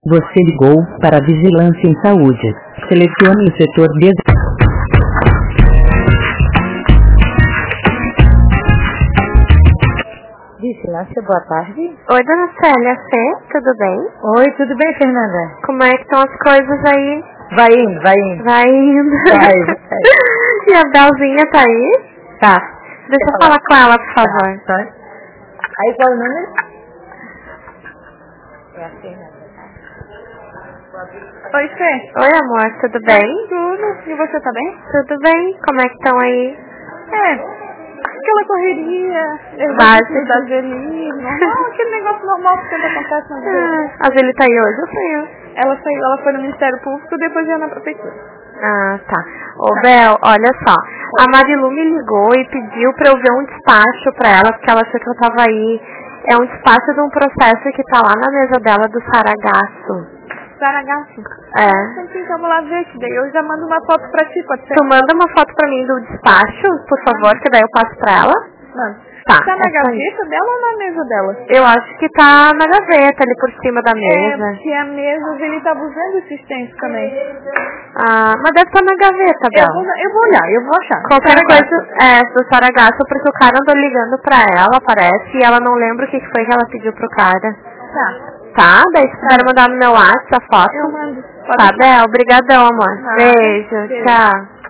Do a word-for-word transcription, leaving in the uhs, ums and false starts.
Você ligou para a Vigilância em Saúde. Selecione o setor de... Vigilância, boa tarde. Oi, dona Célia, Fê, tudo bem? Oi, tudo bem, Fernanda? Como é que estão as coisas aí? Vai indo, vai indo. Vai indo. Vai, vai. E a Belzinha tá aí? Tá. Deixa eu falar com ela, por favor. Tá. Aí qual o número? É a Fernanda. Oi, Fê. Oi, amor, tudo bem? Tudo. E você tá bem? Tudo bem. Como é que estão aí? É. Aquela correria, Básico. da Zeli, normal, aquele negócio normal que sempre acontece na vida. Ah, a Zeli tá aí hoje ou foi eu? Ela saiu, ela foi no Ministério Público e depois ia na prefeitura. Ah, tá. Ô, Bel, olha só. A Marilu me ligou e pediu pra eu ver um despacho pra ela, porque ela achou que eu tava aí. É um despacho de um processo que tá lá na mesa dela do Saragasso. Saragasso? É. Então, vamos lá ver, que daí eu já mando uma foto pra ti, pode ser? Tu manda uma foto pra mim do despacho, por favor, que daí eu passo pra ela. Mano. Tá. Tá na é gaveta dela ou na mesa dela? Eu acho que tá na gaveta, ali por cima da É, mesa. porque a mesa, ele tava usando esses tempos também. Ah, mas deve estar na gaveta, Eu Bel. vou, eu vou olhar, eu vou achar. Qualquer Saragasso. coisa, é, do Saragasso, porque o cara andou ligando pra ela, parece, e ela não lembra o que foi que ela pediu pro cara. Tá. Tá? Daí se quiser mandar no meu WhatsApp a foto. Eu mando. Pode Tá, deixar. Bel, brigadão, amor. Nada. Beijo, Beijo. tchau.